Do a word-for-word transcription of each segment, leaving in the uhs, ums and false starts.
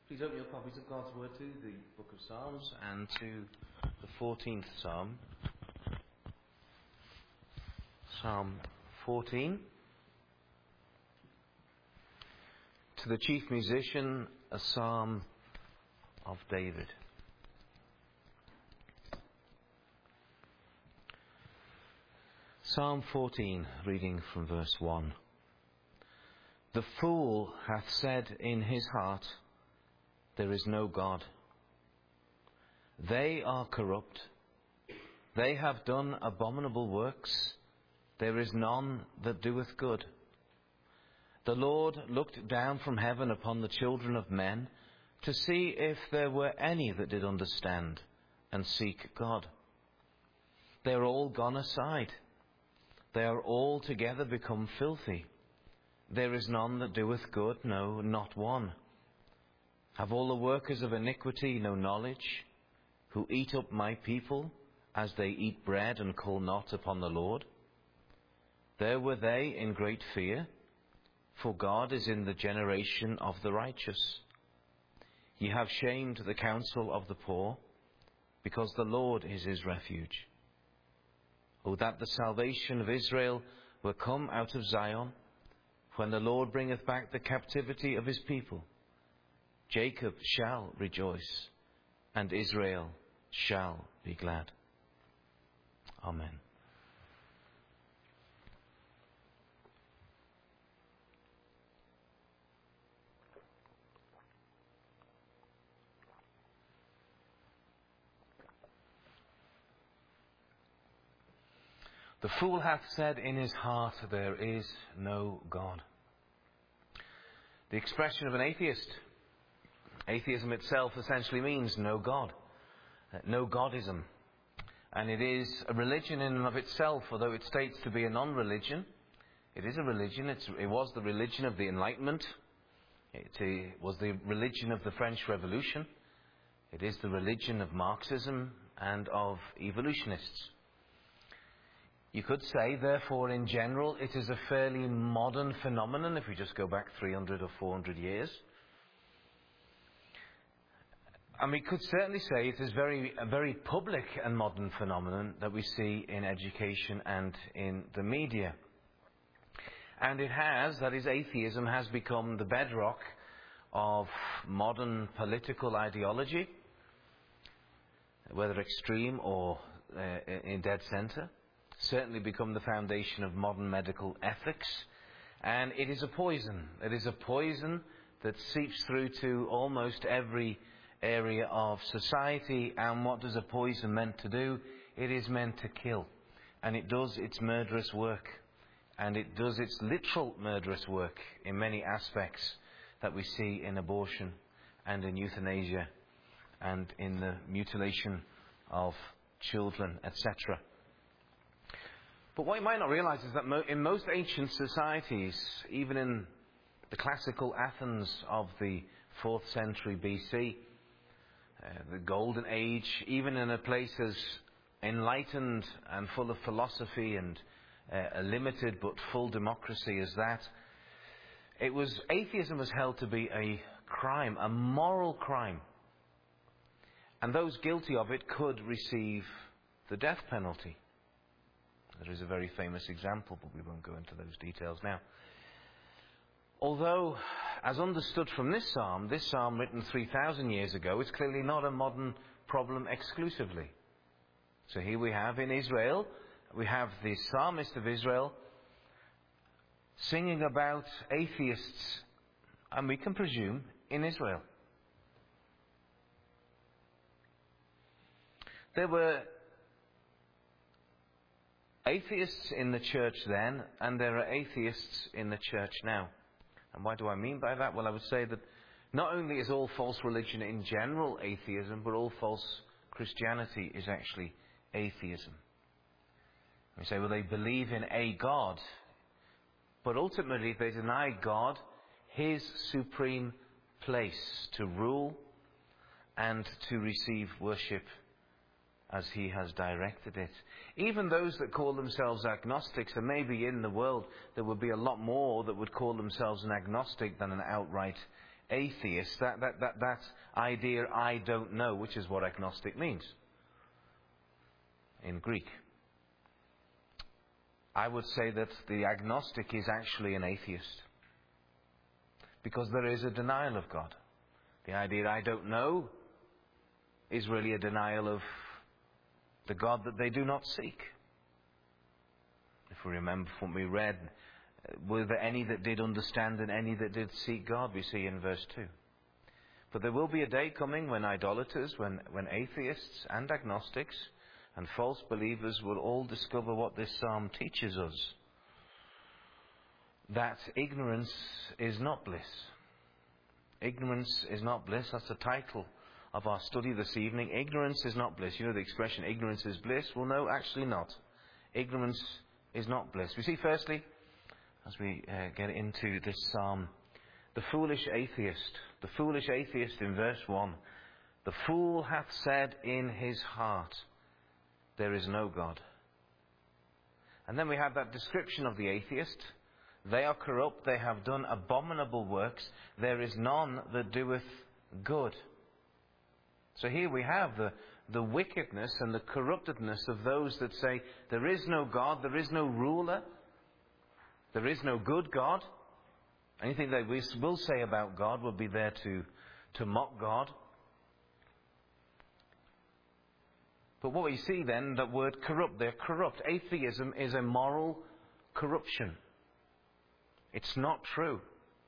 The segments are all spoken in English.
Please open your copies of God's Word to the book of Psalms and to the fourteenth Psalm. Psalm fourteen. To the chief musician, a psalm of David. Psalm fourteen, reading from verse one. The fool hath said in his heart, there is no God. They are corrupt. They have done abominable works. There is none that doeth good. The Lord looked down from heaven upon the children of men to see if there were any that did understand and seek God. They are all gone aside. They are all together become filthy. There is none that doeth good, no, not one. Have all the workers of iniquity no knowledge, who eat up my people as they eat bread and call not upon the Lord? There were they in great fear, for God is in the generation of the righteous. Ye have shamed the counsel of the poor, because the Lord is his refuge. O that the salvation of Israel were come out of Zion, when the Lord bringeth back the captivity of his people. Jacob shall rejoice, and Israel shall be glad. Amen. The fool hath said in his heart, there is no God. The expression of an atheist. Atheism itself essentially means no God, no Godism. And it is a religion in and of itself, although it states to be a non-religion. It is a religion. It's, it was the religion of the Enlightenment. It, it was the religion of the French Revolution. It is the religion of Marxism and of evolutionists. You could say, therefore, in general, it is a fairly modern phenomenon if we just go back three hundred or four hundred years. And we could certainly say it is very, a very public and modern phenomenon that we see in education and in the media. And it has, that is, atheism has become the bedrock of modern political ideology, whether extreme or uh, in dead centre. Certainly become the foundation of modern medical ethics. And it is a poison. It is a poison that seeps through to almost every area of society. And what does a poison meant to do? It is meant to kill. And it does its murderous work. And it does its literal murderous work in many aspects that we see in abortion and in euthanasia and in the mutilation of children, et cetera. But what you might not realize is that mo- in most ancient societies, even in the classical Athens of the fourth century B C, uh, the Golden Age, even in a place as enlightened and full of philosophy and uh, a limited but full democracy as that, it was atheism was held to be a crime, a moral crime. And those guilty of it could receive the death penalty. There is a very famous example, but we won't go into those details now. Although, as understood from this psalm, this psalm written three thousand years ago, is clearly not a modern problem exclusively. So here we have in Israel, we have the psalmist of Israel singing about atheists, and we can presume in Israel. There were atheists in the church then, and there are atheists in the church now. And what do I mean by that? Well, I would say that not only is all false religion in general atheism, but all false Christianity is actually atheism. We say, well, they believe in a God, but ultimately they deny God his supreme place to rule and to receive worship as he has directed it. Even those that call themselves agnostics, and maybe in the world there would be a lot more that would call themselves an agnostic than an outright atheist, that, that, that, that idea, I don't know, which is what agnostic means in Greek. I would say that the agnostic is actually an atheist, because there is a denial of God. The idea, I don't know, is really a denial of the God that they do not seek. If we remember from what we read, were there any that did understand and any that did seek God, we see in verse two. But there will be a day coming when idolaters, when, when atheists and agnostics and false believers will all discover what this psalm teaches us. That ignorance is not bliss. Ignorance is not bliss. That's the title of our study this evening. Ignorance is not bliss. You know the expression, ignorance is bliss? Well, no, actually not. Ignorance is not bliss. We see firstly, as we uh, get into this psalm, the foolish atheist. The foolish atheist in verse one. The fool hath said in his heart, there is no God. And then we have that description of the atheist. They are corrupt, they have done abominable works. There is none that doeth good. So here we have the, the wickedness and the corruptedness of those that say, there is no God, there is no ruler, there is no good God. Anything that we will say about God will be there to, to mock God. But what we see then, that word corrupt, they're corrupt. Atheism is a moral corruption. It's not true.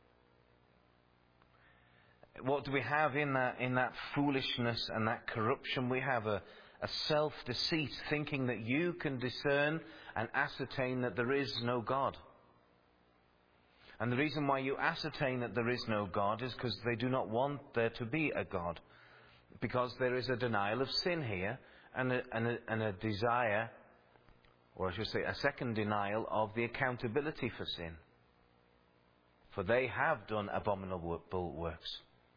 What do we have in that, in that foolishness and that corruption? We have a, a self-deceit, thinking that you can discern and ascertain that there is no God. And the reason why you ascertain that there is no God is because they do not want there to be a God. Because there is a denial of sin here and a, and a, and a desire, or I should say a second denial of the accountability for sin. For they have done abominable works.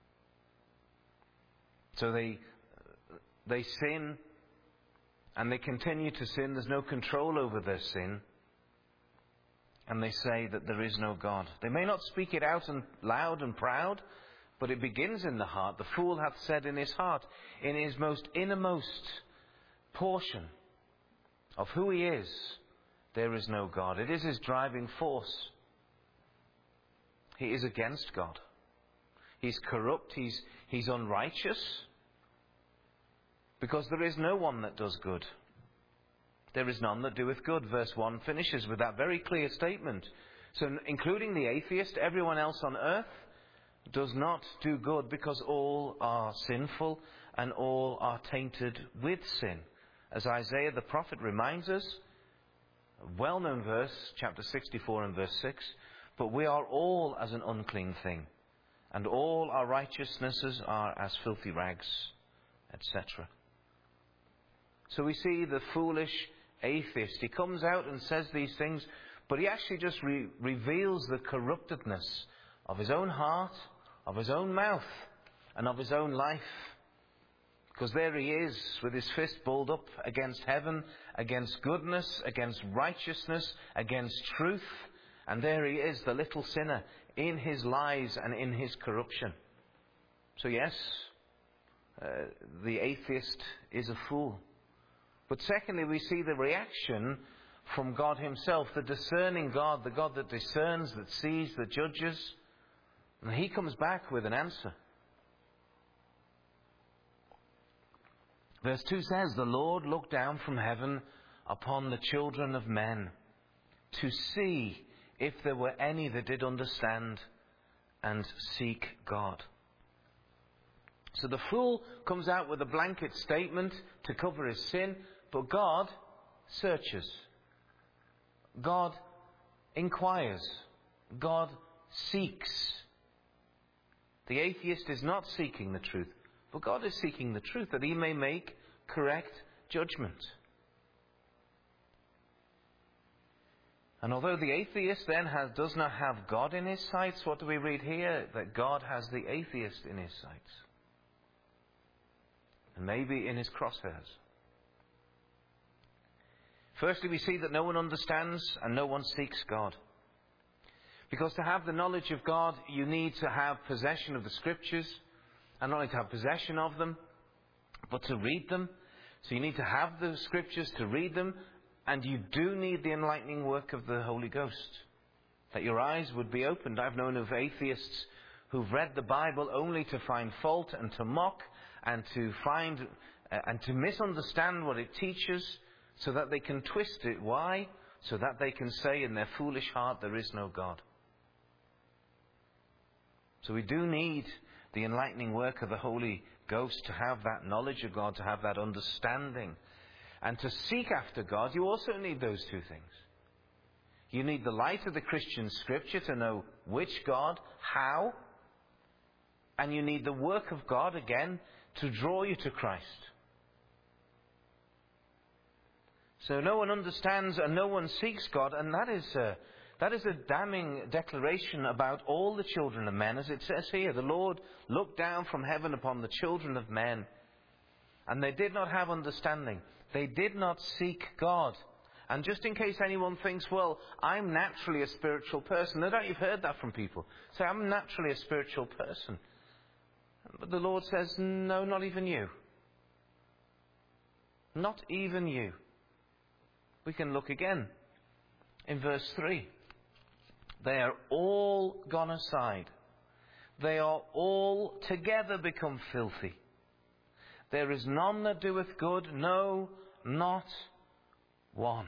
So they they sin and they continue to sin. There's no control over their sin. And they say that there is no God. They may not speak it out and loud and proud, but it begins in the heart. The fool hath said in his heart, in his most innermost portion of who he is, there is no God. It is his driving force. He is against God. He's corrupt. He's, he's unrighteous. Because there is no one that does good. There is none that doeth good. Verse one finishes with that very clear statement. So including the atheist, everyone else on earth does not do good because all are sinful and all are tainted with sin. As Isaiah the prophet reminds us, a well-known verse, chapter sixty-four and verse six, but we are all as an unclean thing, and all our righteousnesses are as filthy rags, et cetera. So we see the foolish atheist. He comes out and says these things, but he actually just re- reveals the corruptedness of his own heart, of his own mouth, and of his own life. Because there he is, with his fist balled up against heaven, against goodness, against righteousness, against truth. And there he is, the little sinner, in his lies and in his corruption. So yes, uh, the atheist is a fool. But secondly, we see the reaction from God himself, the discerning God, the God that discerns, that sees, that judges. And he comes back with an answer. Verse two says, the Lord looked down from heaven upon the children of men to see if there were any that did understand and seek God. So the fool comes out with a blanket statement to cover his sin, but God searches. God inquires. God seeks. The atheist is not seeking the truth, but God is seeking the truth that he may make correct judgment. And although the atheist then has, does not have God in his sights, what do we read here? That God has the atheist in his sights. And maybe in his crosshairs. Firstly, we see that no one understands and no one seeks God. Because to have the knowledge of God, you need to have possession of the Scriptures. And not only to have possession of them, but to read them. So you need to have the Scriptures to read them. And you do need the enlightening work of the Holy Ghost. That your eyes would be opened. I've known of atheists who've read the Bible only to find fault and to mock and to find uh, and to misunderstand what it teaches so that they can twist it. Why? So that they can say in their foolish heart, there is no God. So we do need the enlightening work of the Holy Ghost to have that knowledge of God, to have that understanding. And to seek after God, you also need those two things. You need the light of the Christian Scripture to know which God, how, and you need the work of God, again, to draw you to Christ. So no one understands and no one seeks God, and that is a, that is a damning declaration about all the children of men. As it says here, the Lord looked down from heaven upon the children of men, and they did not have understanding. They did not seek God. And just in case anyone thinks, well, I'm naturally a spiritual person. No doubt you've heard that from people. Say, I'm naturally a spiritual person. But the Lord says, no, not even you. Not even you. We can look again in verse three. They are all gone aside. They are all together become filthy. There is none that doeth good, no, not one.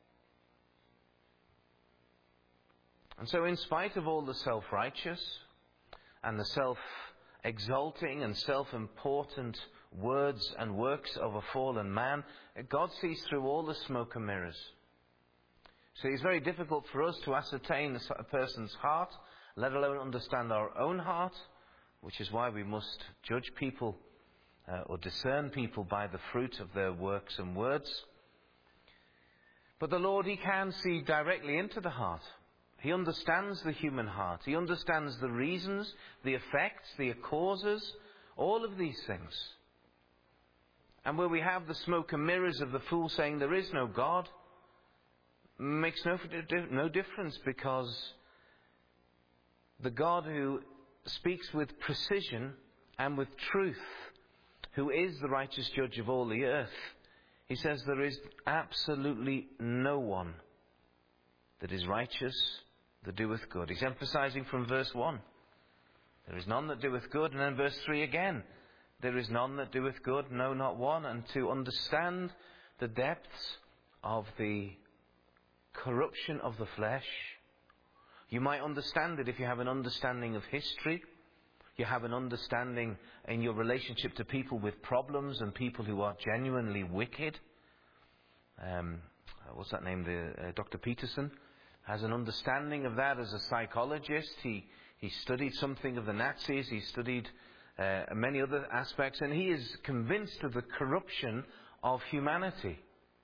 And so in spite of all the self-righteous and the self-exalting and self-important words and works of a fallen man, God sees through all the smoke and mirrors. So it's very difficult for us to ascertain a person's heart, let alone understand our own heart, which is why we must judge people uh, or discern people by the fruit of their works and words. But the Lord, He can see directly into the heart. He understands the human heart. He understands the reasons, the effects, the causes, all of these things. And where we have the smoke and mirrors of the fool saying there is no God, makes no, no difference, because the God who speaks with precision and with truth, who is the righteous judge of all the earth, He says there is absolutely no one that is righteous, that doeth good. He's emphasizing from verse one. There is none that doeth good. And then verse three again. There is none that doeth good, no, not one. And to understand the depths of the corruption of the flesh, you might understand it if you have an understanding of history. You have an understanding in your relationship to people with problems and people who are genuinely wicked. Um, what's that name? The, uh, Doctor Peterson has an understanding of that as a psychologist. He he studied something of the Nazis. He studied uh, many other aspects, and he is convinced of the corruption of humanity.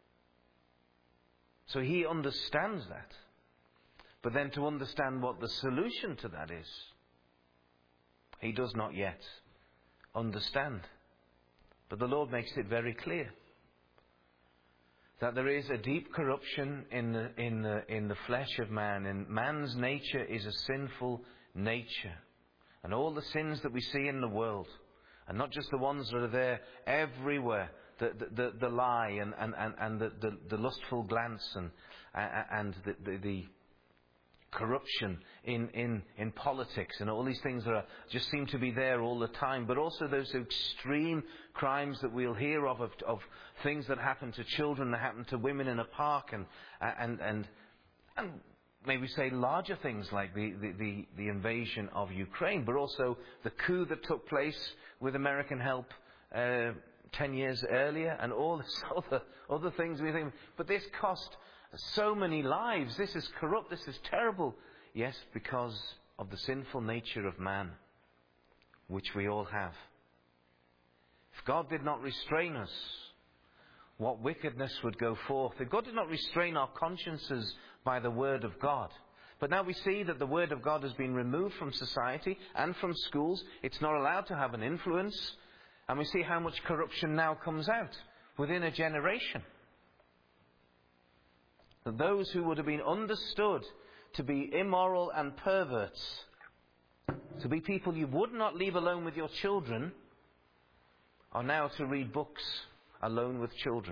So he understands that. But then to understand what the solution to that is, he does not yet understand. But the Lord makes it very clear that there is a deep corruption in the, in the, in the flesh of man. And man's nature is a sinful nature. And all the sins that we see in the world, and not just the ones that are there everywhere, the, the, the, the lie and, and, and, and the, the, the lustful glance and, and the, the, the corruption in, in, in politics and all these things that are, just seem to be there all the time, but also those extreme crimes that we'll hear of, of, of things that happen to children, that happen to women in a park, and and and, and maybe say larger things like the, the, the, the invasion of Ukraine, but also the coup that took place with American help uh, ten years earlier, and all this other other things we think, but this cost so many lives. This is corrupt. This is terrible. Yes, because of the sinful nature of man, which we all have. If God did not restrain us, what wickedness would go forth? If God did not restrain our consciences by the Word of God. But now we see that the Word of God has been removed from society and from schools. It's not allowed to have an influence. And we see how much corruption now comes out within a generation. Those who would have been understood to be immoral and perverts, to be people you would not leave alone with your children, are now to read books alone with children.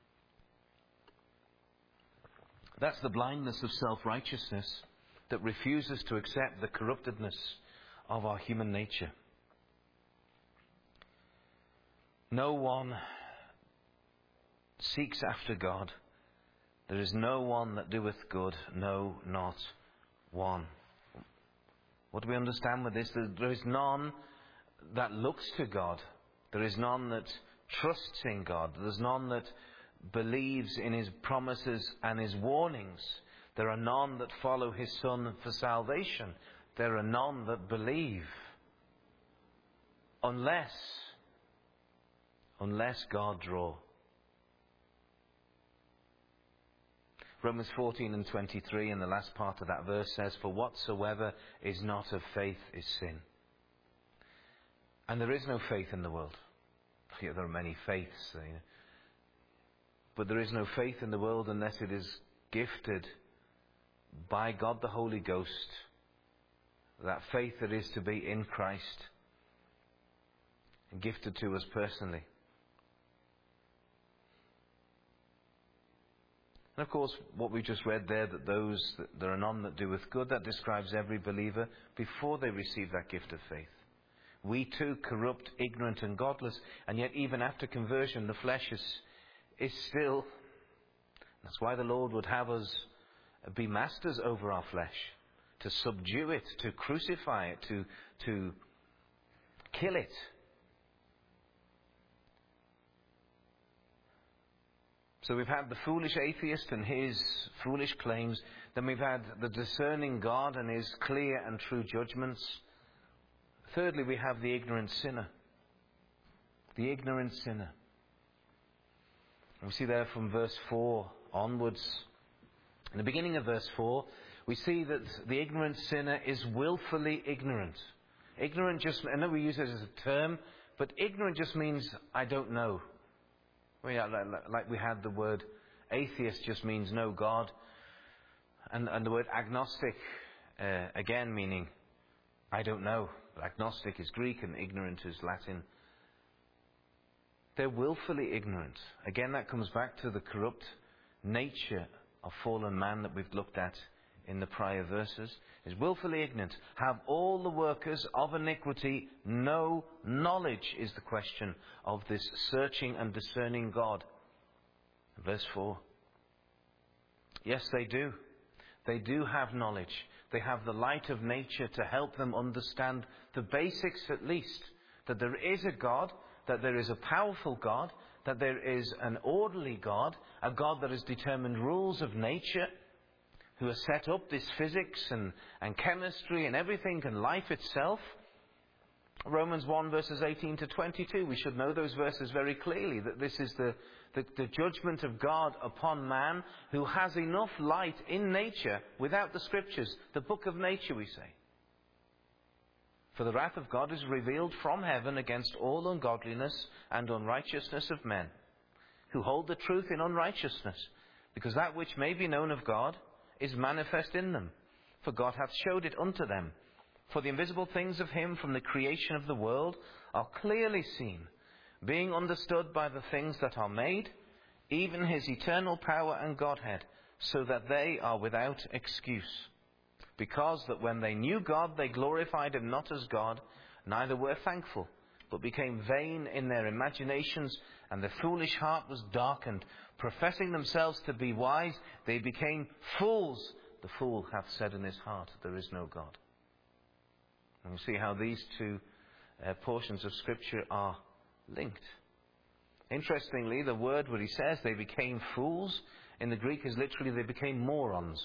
That's the blindness of self-righteousness that refuses to accept the corruptedness of our human nature. No one seeks after God. There is no one that doeth good, no, not one. What do we understand with this? There is none that looks to God. There is none that trusts in God. There is none that believes in His promises and His warnings. There are none that follow His Son for salvation. There are none that believe. Unless, unless God draw. Romans fourteen and twenty-three, in the last part of that verse, says, "For whatsoever is not of faith is sin." And there is no faith in the world. Yeah, there are many faiths, you know. But there is no faith in the world unless it is gifted by God the Holy Ghost. That faith that is to be in Christ, and gifted to us personally. And of course, what we just read there, that those, that there are none that doeth good, that describes every believer before they receive that gift of faith. We too, corrupt, ignorant and godless, and yet even after conversion, the flesh is, is still... That's why the Lord would have us be masters over our flesh, to subdue it, to crucify it, to, to kill it. So we've had the foolish atheist and his foolish claims. Then we've had the discerning God and His clear and true judgments. Thirdly, we have the ignorant sinner. The ignorant sinner. And we see there from verse four onwards. In the beginning of verse four, we see that the ignorant sinner is willfully ignorant. Ignorant just, I know we use it as a term, but ignorant just means I don't know. I mean, like, like we had the word atheist just means no God. And, and the word agnostic, uh, again meaning I don't know. Agnostic is Greek and ignorant is Latin. They're willfully ignorant. Again, that comes back to the corrupt nature of fallen man that we've looked at in the prior verses. Is willfully ignorant. Have all the workers of iniquity no knowledge, is the question of this searching and discerning God. Verse four. Yes, they do. They do have knowledge. They have the light of nature to help them understand the basics at least. That there is a God, that there is a powerful God, that there is an orderly God, a God that has determined rules of nature, who has set up this physics and, and chemistry and everything and life itself. Romans one verses eighteen to twenty-two, we should know those verses very clearly, that this is the, the, the judgment of God upon man, who has enough light in nature without the scriptures, the book of nature we say. For the wrath of God is revealed from heaven against all ungodliness and unrighteousness of men, who hold the truth in unrighteousness, because that which may be known of God is manifest in them, for God hath showed it unto them. For the invisible things of Him from the creation of the world are clearly seen, being understood by the things that are made, even His eternal power and Godhead, so that they are without excuse. Because that when they knew God, they glorified Him not as God, neither were thankful, but became vain in their imaginations, and their foolish heart was darkened. Professing themselves to be wise, they became fools. The fool hath said in his heart, there is no God. And we see how these two uh, portions of Scripture are linked. Interestingly, the word where he says they became fools, in the Greek is literally they became morons.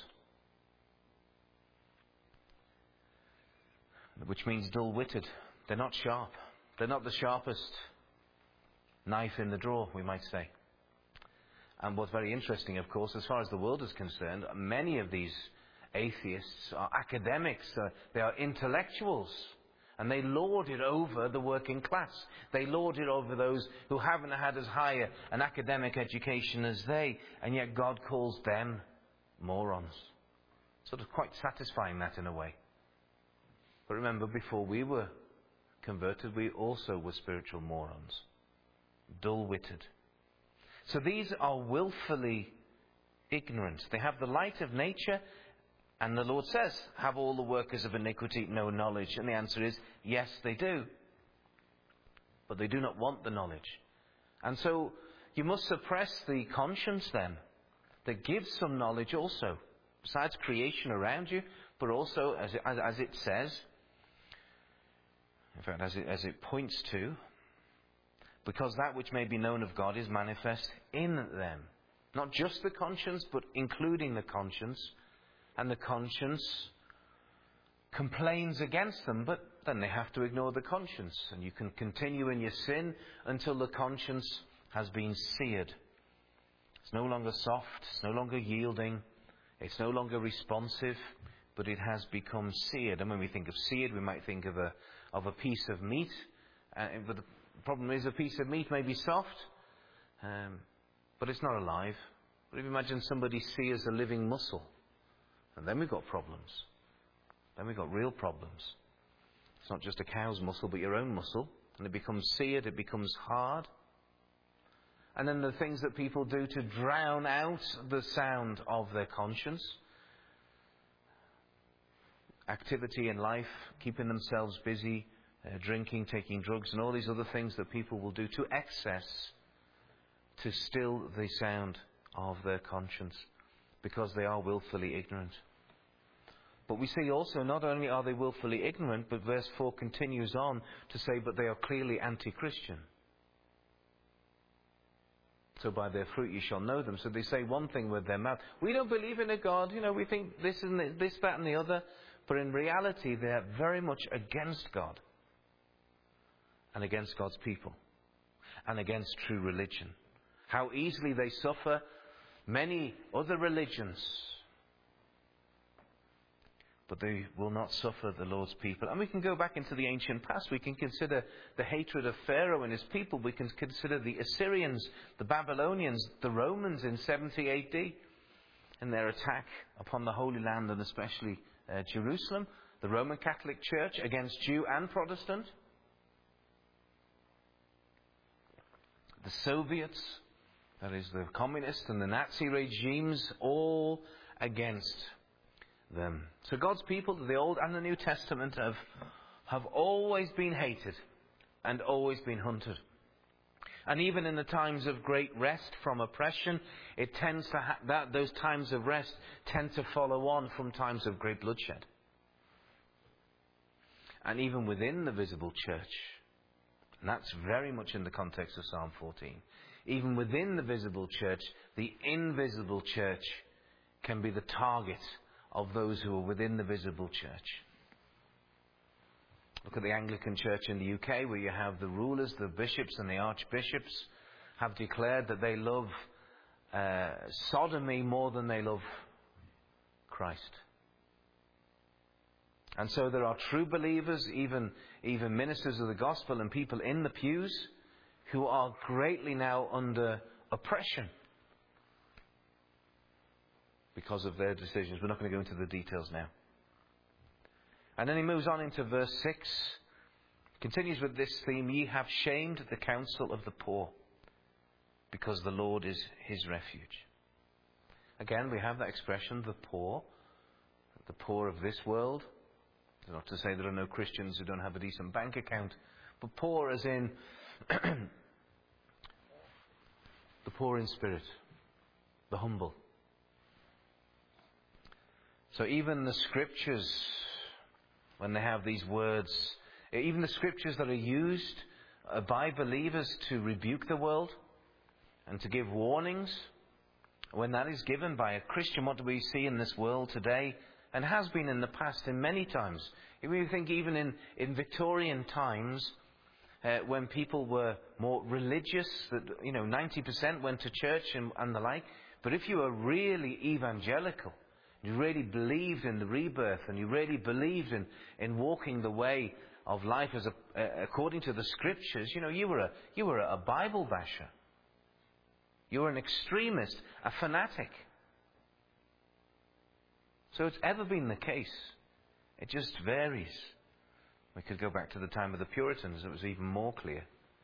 Which means dull-witted. They're not sharp. They're not the sharpest knife in the drawer, we might say. And what's very interesting, of course, as far as the world is concerned, many of these atheists are academics. Uh, they are intellectuals. And they lord it over the working class. They lord it over those who haven't had as high an academic education as they. And yet God calls them morons. sort of quite satisfying that in a way. But remember, before we were converted, we also were spiritual morons, dull-witted. So these are willfully ignorant. They have the light of nature, and the Lord says, have all the workers of iniquity no knowledge? And the answer is, yes, they do. But they do not want the knowledge. And so you must suppress the conscience then, that gives some knowledge also, besides creation around you, but also, as it, as, as it says, in fact, as it, as it points to, because that which may be known of God is manifest in them. Not just the conscience, but including the conscience. And the conscience complains against them, but then they have to ignore the conscience. And you can continue in your sin until the conscience has been seared. It's no longer soft, it's no longer yielding, it's no longer responsive, but it has become seared. And when we think of seared, we might think of a of a piece of meat. Uh, but the problem is, a piece of meat may be soft, um, but it's not alive. But if you imagine somebody sears a living muscle, and then we've got problems. Then we've got real problems. It's not just a cow's muscle, but your own muscle. And it becomes seared, it becomes hard. And then the things that people do to drown out the sound of their conscience. Activity in life, keeping themselves busy, uh, drinking, taking drugs, and all these other things that people will do to excess to still the sound of their conscience, because they are willfully ignorant. But we see also, not only are they willfully ignorant, but verse four continues on to say, but they are clearly anti-Christian. So by their fruit you shall know them. So they say one thing with their mouth. We don't believe in a God. You know, we think this and this, that and the other. But in reality, they're very much against God. And against God's people. And against true religion. How easily they suffer many other religions. But they will not suffer the Lord's people. And we can go back into the ancient past. We can consider the hatred of Pharaoh and his people. We can consider the Assyrians, the Babylonians, the Romans in seventy A D. And their attack upon the Holy Land, and especially uh, Jerusalem. The Roman Catholic Church against Jew and Protestant. The Soviets, that is the communist and the Nazi regimes, all against them. So God's people, the Old and the New Testament, have, have always been hated and always been hunted. And even in the times of great rest from oppression, it tends to ha- that those times of rest tend to follow on from times of great bloodshed. And even within the visible church, and that's very much in the context of Psalm fourteen, even within the visible church, the invisible church can be the target of those who are within the visible church. Look at the Anglican Church in the U K, where you have the rulers, the bishops and the archbishops have declared that they love uh, sodomy more than they love Christ. And so there are true believers, even, even ministers of the gospel and people in the pews, who are greatly now under oppression because of their decisions. We're not going to go into the details now. And then he moves on into verse six. Continues with this theme. Ye have shamed the counsel of the poor, because the Lord is his refuge. Again, we have that expression, the poor. The poor of this world. Not to say there are no Christians who don't have a decent bank account. But poor as in the poor in spirit. The humble. So even the scriptures, when they have these words, even the scriptures that are used by believers to rebuke the world and to give warnings, when that is given by a Christian, what do we see in this world today, and has been in the past in many times? If we think even in, in Victorian times, uh, when people were more religious, that you know ninety percent went to church and, and the like, but if you were really evangelical, you really believed in the rebirth, and you really believed in, in walking the way of life as a, uh, according to the scriptures, you know, you were a you were a Bible basher. You were an extremist, a fanatic. So it's ever been the case. It just varies. We could go back to the time of the Puritans. It was even more clear.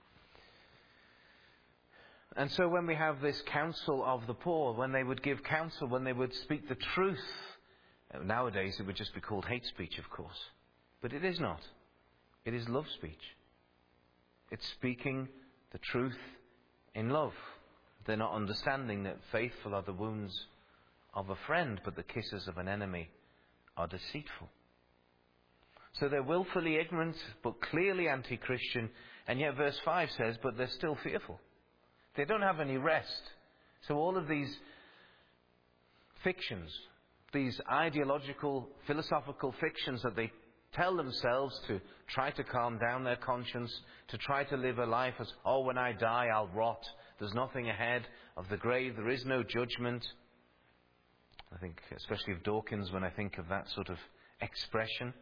And so when we have this counsel of the poor, when they would give counsel, when they would speak the truth, nowadays it would just be called hate speech, of course. But it is not. It is love speech. It's speaking the truth in love. They're not understanding that faithful are the wounds of a friend, but the kisses of an enemy are deceitful. So they're willfully ignorant, but clearly anti-Christian. And yet verse five says, but they're still fearful. They don't have any rest. So all of these fictions, these ideological, philosophical fictions that they tell themselves to try to calm down their conscience, to try to live a life as, oh, when I die, I'll rot. There's nothing ahead of the grave. There is no judgment. I think, especially of Dawkins, when I think of that sort of expression.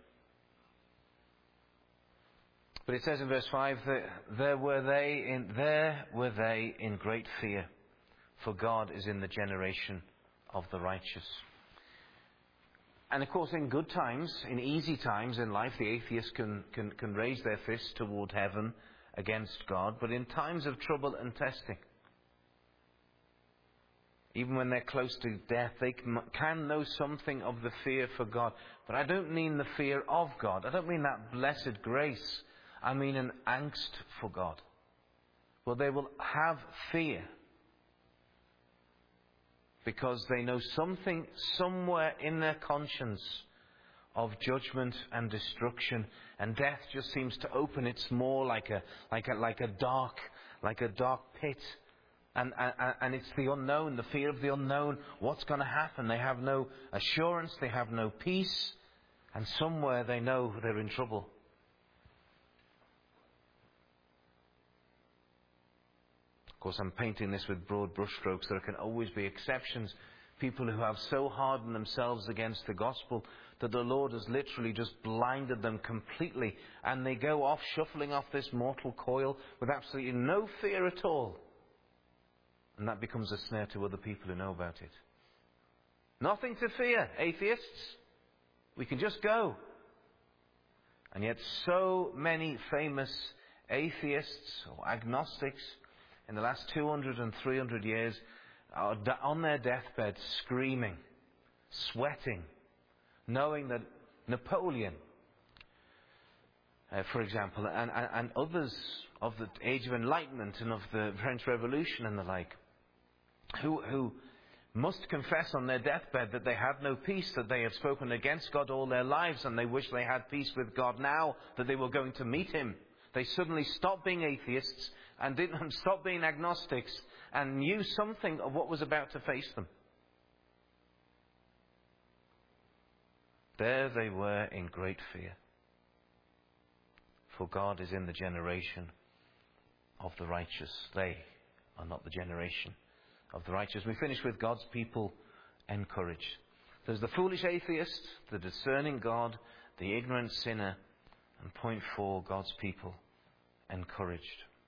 But it says in verse five that there were they in there were they in great fear, for God is in the generation of the righteous. And of course, in good times, in easy times in life, the atheist can, can, can raise their fist toward heaven against God. But in times of trouble and testing, even when they're close to death, they can, can know something of the fear for God. But I don't mean the fear of God. I don't mean that blessed grace. I mean an angst for God. Well, they will have fear because they know something somewhere in their conscience of judgment and destruction, and death just seems to open its maw like a like a like a dark like a dark pit, and and, and it's the unknown, the fear of the unknown. What's going to happen? They have no assurance, they have no peace, and somewhere they know they're in trouble. Of course, I'm painting this with broad brushstrokes. There can always be exceptions. People who have so hardened themselves against the gospel that the Lord has literally just blinded them completely, and they go off shuffling off this mortal coil with absolutely no fear at all. And that becomes a snare to other people who know about it. Nothing to fear, atheists. We can just go. And yet so many famous atheists or agnostics in the last two hundred and three hundred years are on their deathbed screaming, sweating, knowing that Napoleon, uh, for example, and, and, and others of the Age of Enlightenment and of the French Revolution and the like, who, who must confess on their deathbed that they had no peace, that they had spoken against God all their lives, and they wish they had peace with God now, that they were going to meet Him. They suddenly stopped being atheists and didn't stop being agnostics and knew something of what was about to face them. There they were in great fear. For God is in the generation of the righteous. They are not the generation of the righteous. We finish with God's people encouraged. There's the foolish atheist, the discerning God, the ignorant sinner, and point four, God's people encouraged.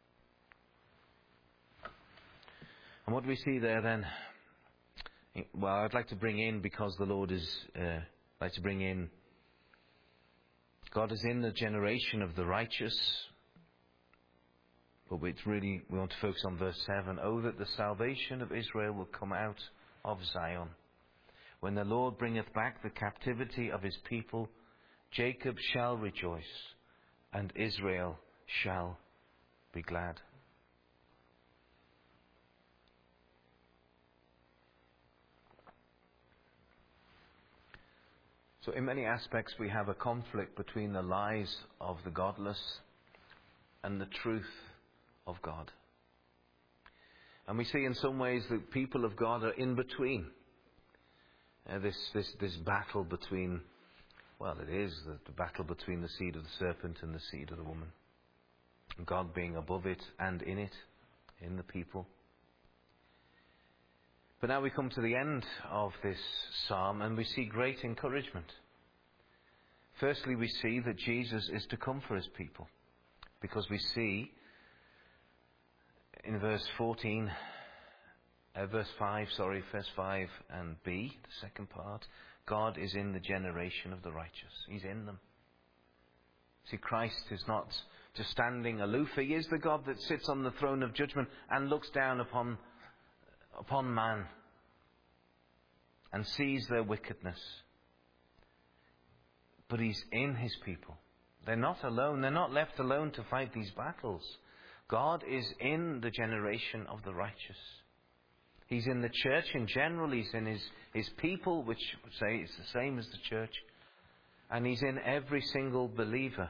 And what do we see there then? Well, I'd like to bring in, because the Lord is, uh, I'd like to bring in, God is in the generation of the righteous. But it's really, we want to focus on verse seven. Oh, that the salvation of Israel will come out of Zion. When the Lord bringeth back the captivity of His people, Jacob shall rejoice, and Israel shall be glad. So in many aspects we have a conflict between the lies of the godless and the truth of God. And we see in some ways that people of God are in between. Uh, this, this, this battle between, well, it is the, the battle between the seed of the serpent and the seed of the woman. God being above it and in it, in the people. But now we come to the end of this psalm and we see great encouragement. Firstly, we see that Jesus is to come for His people, because we see in verse fourteen, uh, verse five, sorry, verse five and B, the second part, God is in the generation of the righteous. He's in them. See, Christ is not just standing aloof. He is the God that sits on the throne of judgment and looks down upon, upon man and sees their wickedness. But He's in His people. They're not alone. They're not left alone to fight these battles. God is in the generation of the righteous. He's in the church in general. He's in His, his people, which would say it's the same as the church. And He's in every single believer.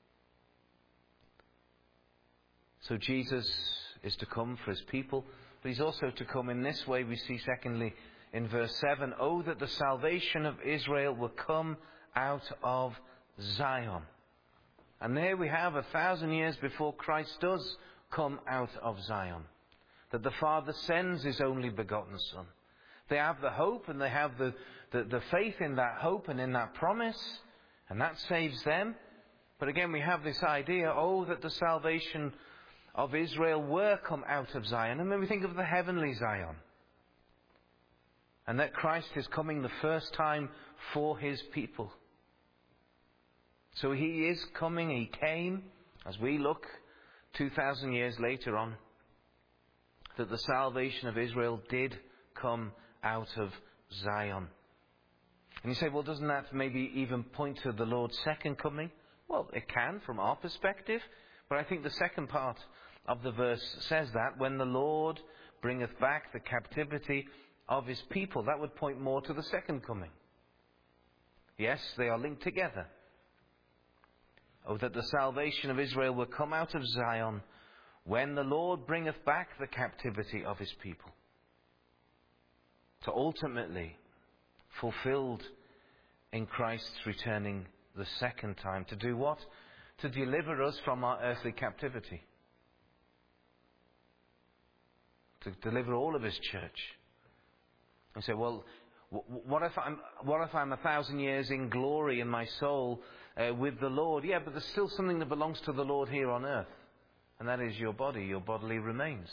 So Jesus is to come for His people, but He's also to come in this way. We see secondly in verse seven, oh, that the salvation of Israel will come out of Zion. And there we have a thousand years before Christ does come out of Zion, that the Father sends His only begotten Son. They have the hope and they have the, the, the faith in that hope and in that promise, and that saves them. But again, we have this idea, oh, that the salvation of Israel were come out of Zion. And then we think of the heavenly Zion. And that Christ is coming the first time for His people. So He is coming, He came, as we look two thousand years later on, that the salvation of Israel did come out of Zion. And you say, well, doesn't that maybe even point to the Lord's second coming? Well, it can from our perspective, but I think the second part of the verse says that, when the Lord bringeth back the captivity of His people. That would point more to the second coming. Yes, they are linked together. Oh, that the salvation of Israel will come out of Zion when the Lord bringeth back the captivity of His people. To ultimately fulfilled in Christ's returning the second time. To do what? To deliver us from our earthly captivity. To deliver all of His church. And say, well, what if I'm, what if I'm a thousand years in glory in my soul uh, with the Lord? Yeah, but there's still something that belongs to the Lord here on earth. And that is your body, your bodily remains.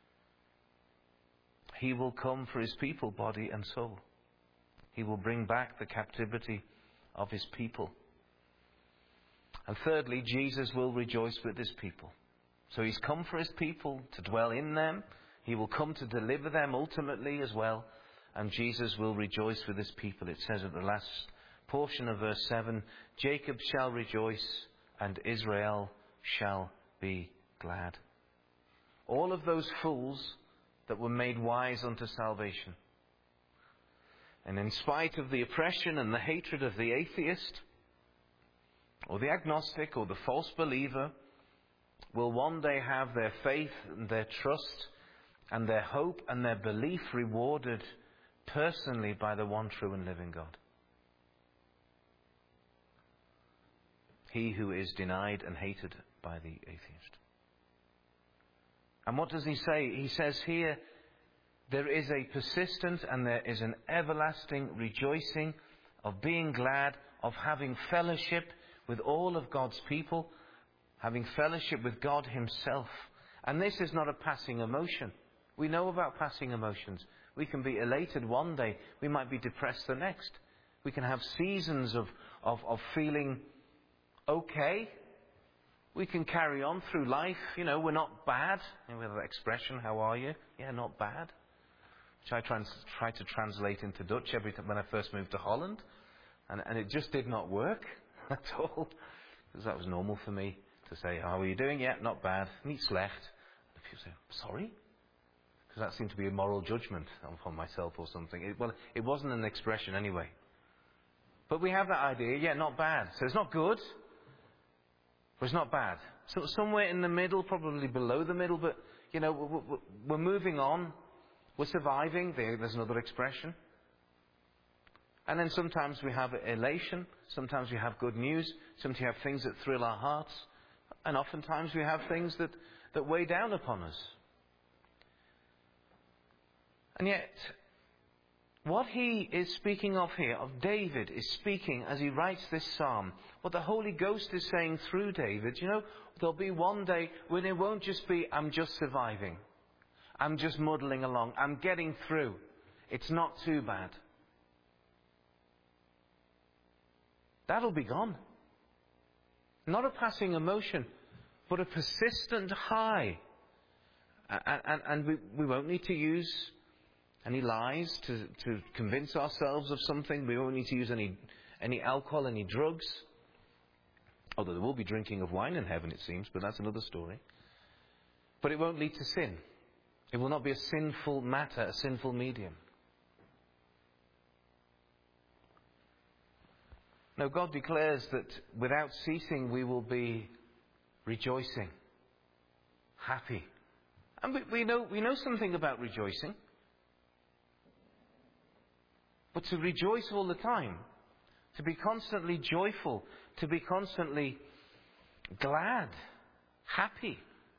He will come for His people, body and soul. He will bring back the captivity of His people. And thirdly, Jesus will rejoice with His people. So He's come for His people to dwell in them. He will come to deliver them ultimately as well. And Jesus will rejoice with His people. It says at the last portion of verse seven, Jacob shall rejoice and Israel shall be glad. All of those fools that were made wise unto salvation. And in spite of the oppression and the hatred of the atheist, or the agnostic, or the false believer, will one day have their faith and their trust and their hope and their belief rewarded personally by the one true and living God. He who is denied and hated by the atheist. And what does he say? He says here, there is a persistent and there is an everlasting rejoicing of being glad, of having fellowship with all of God's people, having fellowship with God Himself. And this is not a passing emotion. We know about passing emotions. We can be elated one day. We might be depressed the next. We can have seasons of, of, of feeling okay. We can carry on through life. You know, we're not bad. You know, we have that expression, how are you? Yeah, not bad. Which I trans- tried to translate into Dutch every time when I first moved to Holland. And, and it just did not work at all. Because that was normal for me to say, how are you doing? Yeah, not bad. Niet slecht. And people say, sorry? Because that seemed to be a moral judgment upon myself or something. It, well, it wasn't an expression anyway. But we have that idea, yeah, not bad. So it's not good, but it's not bad. So somewhere in the middle, probably below the middle, but, you know, we're, we're moving on. We're surviving. There's another expression. And then sometimes we have elation. Sometimes we have good news. Sometimes we have things that thrill our hearts. And oftentimes we have things that, that weigh down upon us. And yet, what he is speaking of here, of David, is speaking as he writes this psalm. What the Holy Ghost is saying through David, you know, there'll be one day when it won't just be, I'm just surviving. I'm just muddling along. I'm getting through. It's not too bad. That'll be gone. Not a passing emotion, but a persistent high. And, and, and we, we won't need to use any lies to, to convince ourselves of something. We won't need to use any, any alcohol, any drugs. Although there will be drinking of wine in heaven, it seems, but that's another story. But it won't lead to sin. It will not be a sinful matter, a sinful medium. No, God declares that without ceasing we will be rejoicing, happy. And we, we know we know something about rejoicing. But to rejoice all the time, to be constantly joyful, to be constantly glad, happy,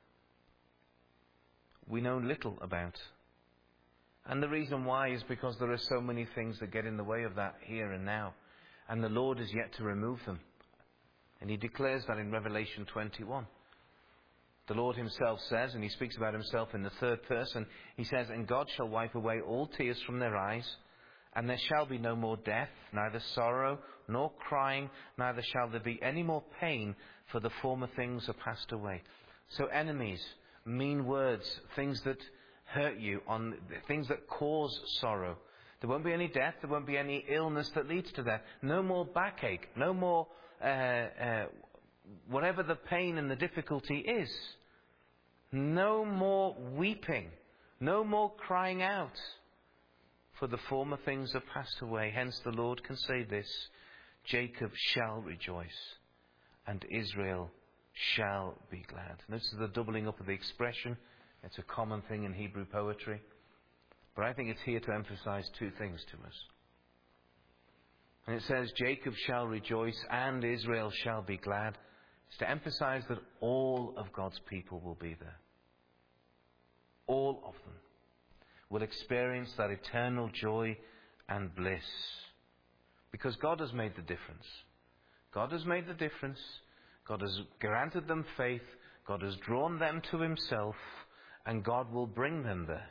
we know little about. And the reason why is because there are so many things that get in the way of that here and now. And the Lord is yet to remove them. And He declares that in Revelation twenty-one. The Lord Himself says, and He speaks about Himself in the third person, He says, "And God shall wipe away all tears from their eyes, and there shall be no more death, neither sorrow, nor crying, neither shall there be any more pain, for the former things are passed away." So enemies, mean words, things that hurt you, on things that cause sorrow. There won't be any death, there won't be any illness that leads to that. No more backache, no more uh, uh, whatever the pain and the difficulty is. No more weeping, no more crying out. For the former things are passed away. Hence the Lord can say this: Jacob shall rejoice, and Israel shall be glad. Notice the doubling up of the expression. It's a common thing in Hebrew poetry. But I think it's here to emphasize two things to us. And it says, Jacob shall rejoice and Israel shall be glad. It's to emphasize that all of God's people will be there. All of them will experience that eternal joy and bliss. Because God has made the difference. God has made the difference. God has granted them faith. God has drawn them to Himself. And God will bring them there.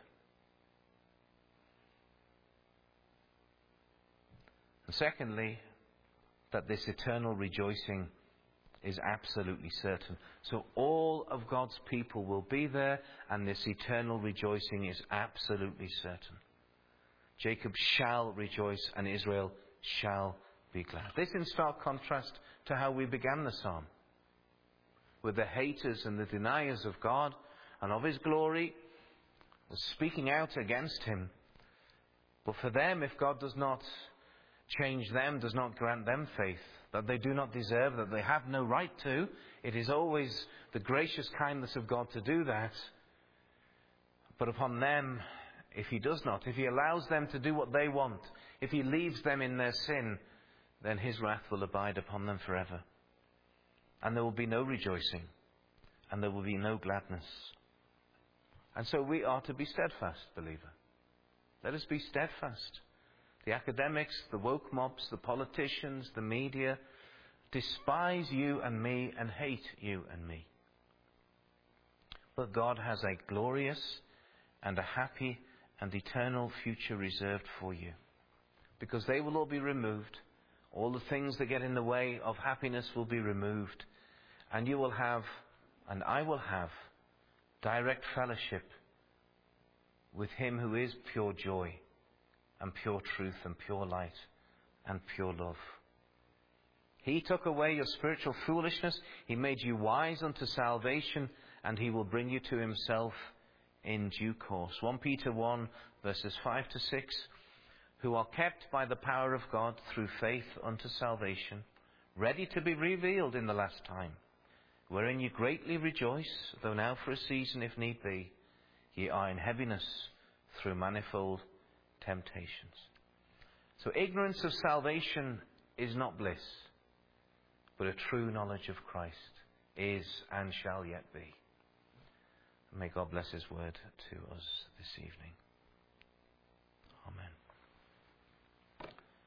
And secondly, that this eternal rejoicing is absolutely certain. So all of God's people will be there, and this eternal rejoicing is absolutely certain. Jacob shall rejoice, and Israel shall be glad. This in stark contrast to how we began the psalm, with the haters and the deniers of God and of His glory speaking out against Him. But for them, if God does not change them, does not grant them faith, that they do not deserve, that they have no right to, it is always the gracious kindness of God to do that. But upon them, if He does not, if He allows them to do what they want, if He leaves them in their sin, then His wrath will abide upon them forever. And there will be no rejoicing, and there will be no gladness. And so we are to be steadfast, believer. Let us be steadfast. The academics, the woke mobs, the politicians, the media despise you and me and hate you and me. But God has a glorious and a happy and eternal future reserved for you. Because they will all be removed. All the things that get in the way of happiness will be removed. And you will have, and I will have, direct fellowship with Him who is pure joy and pure truth and pure light and pure love. He took away your spiritual foolishness. He made you wise unto salvation, and He will bring you to Himself in due course. First Peter one, verses five to six, who are kept by the power of God through faith unto salvation, ready to be revealed in the last time, wherein you greatly rejoice, though now for a season, if need be, ye are in heaviness through manifold temptations. So ignorance of salvation is not bliss, but a true knowledge of Christ is and shall yet be. May God bless His word to us this evening. Amen.